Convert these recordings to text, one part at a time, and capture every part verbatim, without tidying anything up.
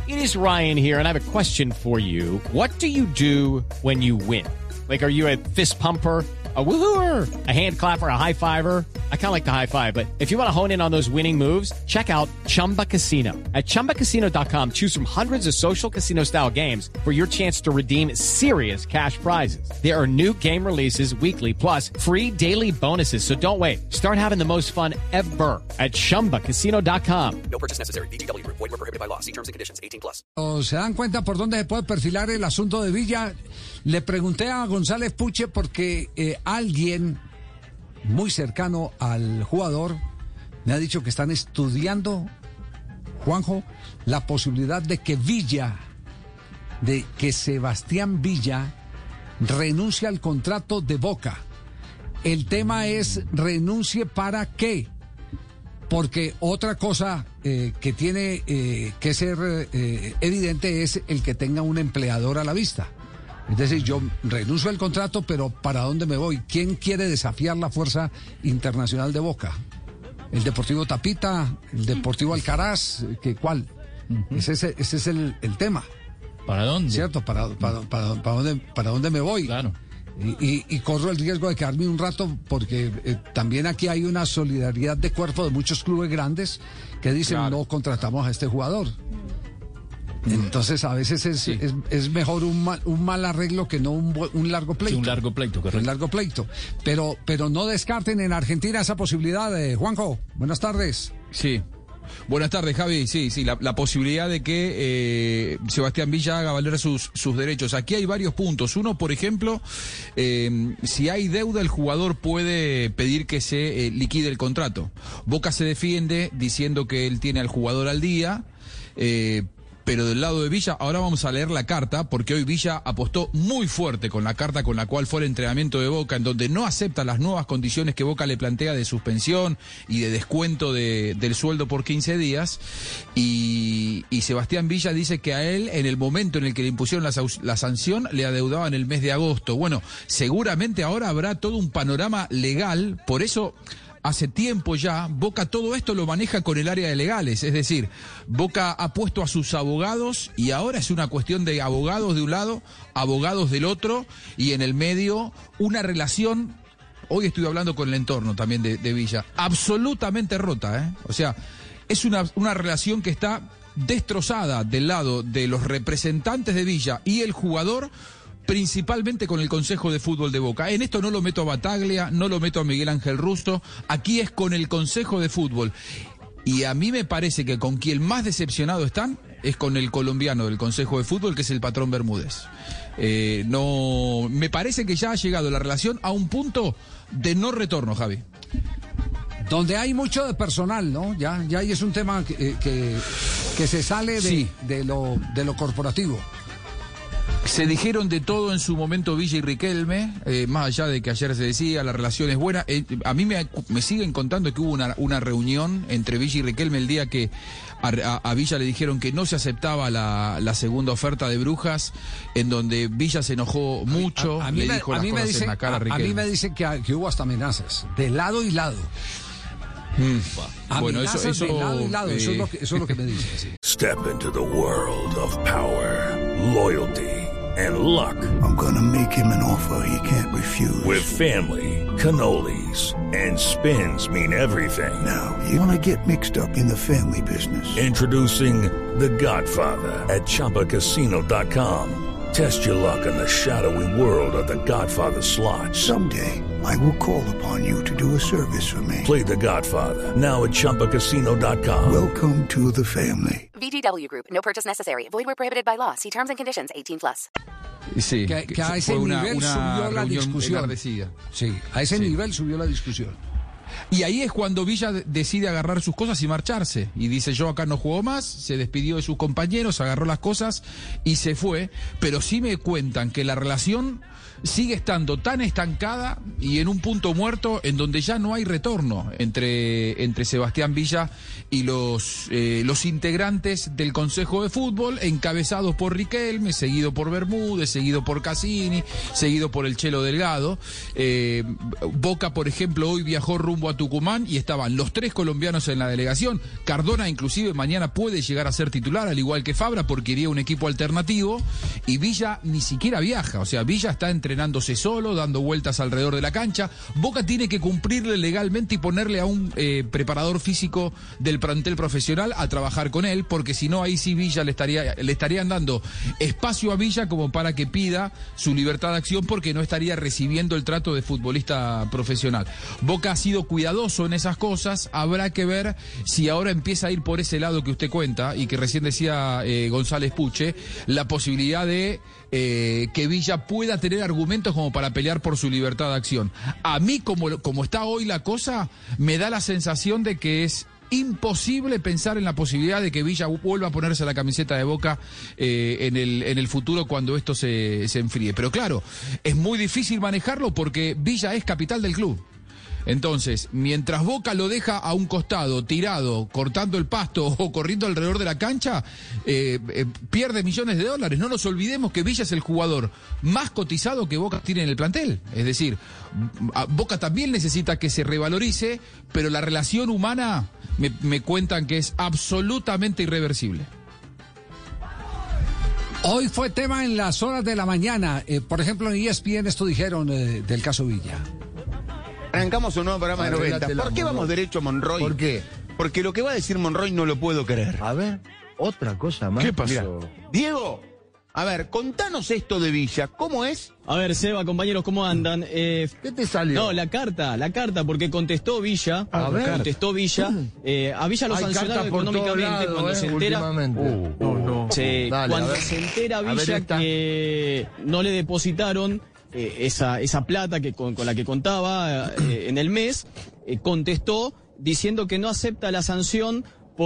It is Ryan here, and I have a question for you. What do you do when you win? Like, are you a fist pumper, a woo-hooer, a hand clapper, a high fiver? I kind of like the high five, but if you want to hone in on those winning moves, check out Chumba Casino. At chumba casino dot com, choose from hundreds of social casino-style games for your chance to redeem serious cash prizes. There are new game releases weekly, plus free daily bonuses. So don't wait. Start having the most fun ever at chumba casino dot com. No purchase necessary. V G W Group. Void where prohibited by law. See terms and conditions. eighteen plus. ¿Se dan cuenta por dónde se puede perfilar el asunto de Villa? Le pregunté a González Puche porque eh, alguien muy cercano al jugador me ha dicho que están estudiando, Juanjo, la posibilidad de que Villa, de que Sebastián Villa renuncie al contrato de Boca. El tema es, ¿renuncie para qué? Porque otra cosa eh, que tiene eh, que ser eh, evidente es el que tenga un empleador a la vista. Es decir, yo renuncio al contrato, pero ¿para dónde me voy? ¿Quién quiere desafiar la fuerza internacional de Boca? ¿El Deportivo Tapita? ¿El Deportivo Alcaraz? ¿Qué, ¿Cuál? Uh-huh. Ese, ese, ese es el, el tema. ¿Para dónde? ¿Cierto? ¿Para, para, para, para, dónde, para dónde me voy? Claro. Y, y, y corro el riesgo de quedarme un rato porque eh, también aquí hay una solidaridad de cuerpo de muchos clubes grandes que dicen claro. No contratamos a este jugador. Entonces a veces es, sí. es, es mejor un mal, un mal arreglo que no un, un largo pleito. Sí, un largo pleito, correcto. Un largo pleito. Pero, pero no descarten en Argentina esa posibilidad. De Juanjo, buenas tardes. Sí. Buenas tardes, Javi. Sí, sí, la, la posibilidad de que eh, Sebastián Villa haga valer sus, sus derechos. Aquí hay varios puntos. Uno, por ejemplo, eh, si hay deuda, el jugador puede pedir que se eh, liquide el contrato. Boca se defiende diciendo que él tiene al jugador al día, eh, pero del lado de Villa, ahora vamos a leer la carta, porque hoy Villa apostó muy fuerte con la carta con la cual fue el entrenamiento de Boca, en donde no acepta las nuevas condiciones que Boca le plantea de suspensión y de descuento de, del sueldo por quince días, y, y Sebastián Villa dice que a él, en el momento en el que le impusieron la, la sanción, le adeudaban el mes de agosto. Bueno, seguramente ahora habrá todo un panorama legal, por eso... Hace tiempo ya, Boca todo esto lo maneja con el área de legales, es decir, Boca ha puesto a sus abogados y ahora es una cuestión de abogados de un lado, abogados del otro y en el medio una relación, hoy estoy hablando con el entorno también de, de Villa, absolutamente rota, ¿eh? O sea, es una, una relación que está destrozada del lado de los representantes de Villa y el jugador, principalmente con el Consejo de Fútbol de Boca. En esto no lo meto a Bataglia, no lo meto a Miguel Ángel Russo, aquí es con el Consejo de Fútbol. Y a mí me parece que con quien más decepcionado están es con el colombiano del Consejo de Fútbol, que es el patrón Bermúdez. Eh, no, me parece que ya ha llegado la relación a un punto de no retorno, Javi. Donde hay mucho de personal, ¿no? Ya, ya ahí es un tema que, que, que se sale de, sí. de, lo, de lo corporativo. Se dijeron de todo en su momento Villa y Riquelme, eh, más allá de que ayer se decía la relación es buena. Eh, a mí me, me siguen contando que hubo una, una reunión entre Villa y Riquelme el día que a, a, a Villa le dijeron que no se aceptaba la, la segunda oferta de Brujas, en donde Villa se enojó mucho, a, a, a le me, dijo a las cosas dicen, en la cara a, a Riquelme. A mí me dicen que, que hubo hasta amenazas, de lado y lado. Mm. Bueno, eso, eso, de lado y lado, eh... eso, es lo que, eso es lo que me dicen. Sí. Step into the world of power, loyalty, and luck. I'm gonna make him an offer he can't refuse. With family, cannolis, and spins mean everything. Now, you wanna get mixed up in the family business. Introducing The Godfather at Chumba Casino dot com. Test your luck in the shadowy world of The Godfather slot. Someday, I will call upon you to do a service for me. Play The Godfather, now at Chumba Casino dot com. Welcome to the family. V G W Group. No purchase necessary. Void where prohibited by law. See terms and conditions. eighteen plus. Sí, que, que a ese una, nivel una subió la discusión. Enardecida. Sí, a ese sí. nivel subió la discusión. Y ahí es cuando Villa decide agarrar sus cosas y marcharse. Y dice, yo acá no juego más, se despidió de sus compañeros, agarró las cosas y se fue. Pero sí me cuentan que la relación sigue estando tan estancada y en un punto muerto en donde ya no hay retorno entre, entre Sebastián Villa y los, eh, los integrantes del Consejo de Fútbol, encabezados por Riquelme, seguido por Bermúdez, seguido por Cassini, seguido por el Chelo Delgado. Eh, Boca, por ejemplo, hoy viajó rumbo a a Tucumán y estaban los tres colombianos en la delegación. Cardona inclusive mañana puede llegar a ser titular, al igual que Fabra, porque iría un equipo alternativo, y Villa ni siquiera viaja, o sea, Villa está entrenándose solo, dando vueltas alrededor de la cancha. Boca tiene que cumplirle legalmente y ponerle a un eh, preparador físico del plantel profesional a trabajar con él, porque si no, ahí sí Villa le estaría, le estarían dando espacio a Villa como para que pida su libertad de acción, porque no estaría recibiendo el trato de futbolista profesional. Boca ha sido cuidadoso en esas cosas, habrá que ver si ahora empieza a ir por ese lado que usted cuenta y que recién decía eh, González Puche, la posibilidad de eh, que Villa pueda tener argumentos como para pelear por su libertad de acción. A mí, como, como está hoy la cosa, me da la sensación de que es imposible pensar en la posibilidad de que Villa vuelva a ponerse la camiseta de Boca eh, en el en el futuro cuando esto se, se enfríe. Pero claro, es muy difícil manejarlo porque Villa es capital del club. Entonces, mientras Boca lo deja a un costado, tirado, cortando el pasto o corriendo alrededor de la cancha, eh, eh, pierde millones de dólares. No nos olvidemos que Villa es el jugador más cotizado que Boca tiene en el plantel. Es decir, Boca también necesita que se revalorice, pero la relación humana me, me cuentan que es absolutamente irreversible. Hoy fue tema en las horas de la mañana. Eh, por ejemplo, en E S P N esto dijeron eh, del caso Villa. Arrancamos un nuevo programa de noventa. ¿Por qué vamos derecho a Monroy? ¿Por qué? Porque lo que va a decir Monroy no lo puedo creer. A ver, otra cosa más. ¿Qué pasó? Mira, Diego, a ver, contanos esto de Villa. ¿Cómo es? A ver, Seba, compañeros, ¿cómo andan? Eh, ¿Qué te salió? No, la carta, la carta, porque contestó Villa. A ver. Contestó Villa. Eh, a Villa lo Hay sancionaron cartas por todos económicamente lados, cuando eh, se entera. últimamente. Uh, no, no. Sí, Dale, cuando a ver. se entera A ver Villa esta. que no le depositaron eh, esa, esa plata que con, con la que contaba eh, en el mes, eh, contestó diciendo que no acepta la sanción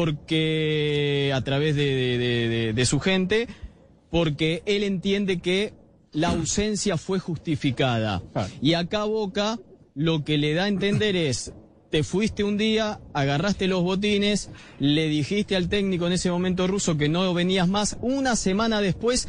porque a través de, de, de, de, de su gente, porque él entiende que la ausencia fue justificada. Y acá Boca lo que le da a entender es: te fuiste un día, agarraste los botines, le dijiste al técnico en ese momento ruso que no venías más, una semana después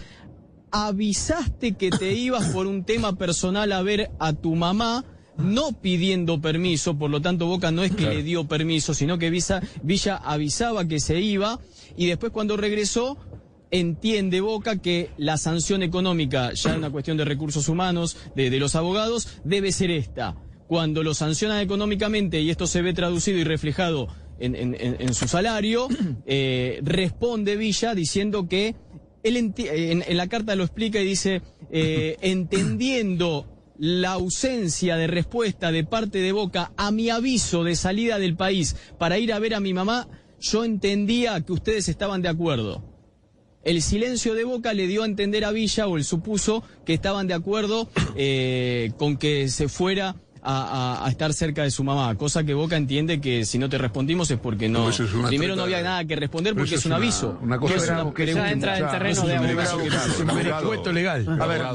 avisaste que te ibas por un tema personal a ver a tu mamá, no pidiendo permiso, por lo tanto Boca no es que claro. le dio permiso, sino que Villa, Villa avisaba que se iba, y después cuando regresó, entiende Boca que la sanción económica, ya es una cuestión de recursos humanos, de, de los abogados, debe ser esta. Cuando lo sancionan económicamente, y esto se ve traducido y reflejado en, en, en su salario, eh, responde Villa diciendo que él en, en la carta lo explica y dice, eh, entendiendo la ausencia de respuesta de parte de Boca a mi aviso de salida del país para ir a ver a mi mamá, yo entendía que ustedes estaban de acuerdo. El silencio de Boca le dio a entender a Villa, o él supuso, que estaban de acuerdo eh, con que se fuera a, a, a estar cerca de su mamá, cosa que Boca entiende que si no te respondimos es porque no, es primero no había nada que responder porque es, es un una, aviso. Una cosa es una, que ya entra en terreno de abogado legal. A ver,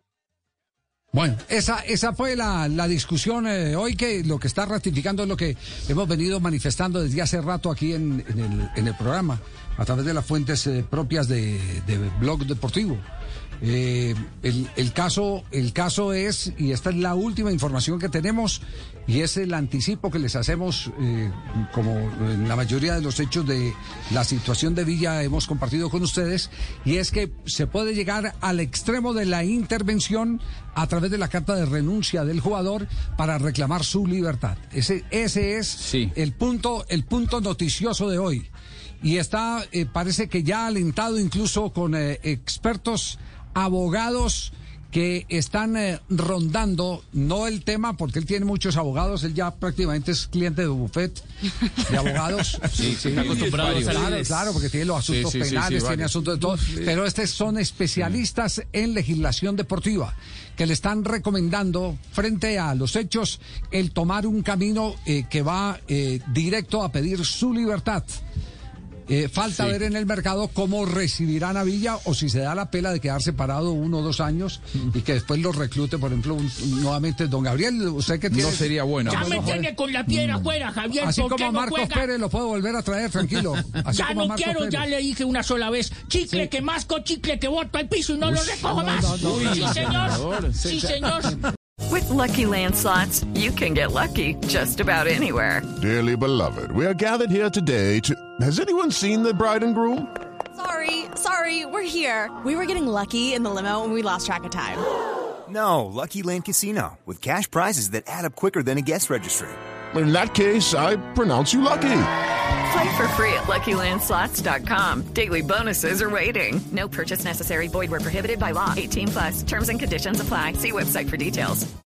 bueno, esa esa fue la, la discusión eh, hoy, que lo que está ratificando es lo que hemos venido manifestando desde hace rato aquí en, en, el, en el programa, a través de las fuentes eh, propias de, de Blog Deportivo. Eh, el, el caso el caso es, y esta es la última información que tenemos, y es el anticipo que les hacemos, eh, como en la mayoría de los hechos de la situación de Villa hemos compartido con ustedes, y es que se puede llegar al extremo de la intervención a través de la carta de renuncia del jugador para reclamar su libertad. Ese ese es sí. el punto el punto noticioso de hoy, y está eh, parece que ya alentado incluso con eh, expertos abogados que están eh, rondando, no el tema, porque él tiene muchos abogados, él ya prácticamente es cliente de buffet de abogados. Sí, sí, está acostumbrado. Claro, claro, porque tiene los asuntos sí, sí, penales, sí, sí, tiene asuntos de todo, pero estos son especialistas en legislación deportiva, que le están recomendando, frente a los hechos, el tomar un camino eh, que va eh, directo a pedir su libertad. Eh, falta sí. ver en el mercado cómo recibirán a Villa, o si se da la pela de quedar separado uno o dos años mm. y que después lo reclute, por ejemplo, un, nuevamente don Gabriel. Usted que tiene... No sería bueno. Ya me tiene con la piedra afuera, Javier. Así como no Marcos juega? Pérez lo puedo volver a traer, tranquilo. Así ya como no Marcos quiero, Pérez. ya le dije una sola vez. Chicle sí. que masco, chicle que boto al piso y no Uy, lo recojo no, más. No, no, sí, no, señor. No, sí, señor. With Lucky Land Slots, you can get lucky just about anywhere. Dearly beloved, we are gathered here today to... Has anyone seen the bride and groom? Sorry, sorry, we're here. We were getting lucky in the limo and we lost track of time. No, Lucky Land Casino, with cash prizes that add up quicker than a guest registry. In that case, I pronounce you lucky. Play for free at Lucky Land Slots dot com. Daily bonuses are waiting. No purchase necessary. Void where prohibited by law. eighteen plus. Terms and conditions apply. See website for details.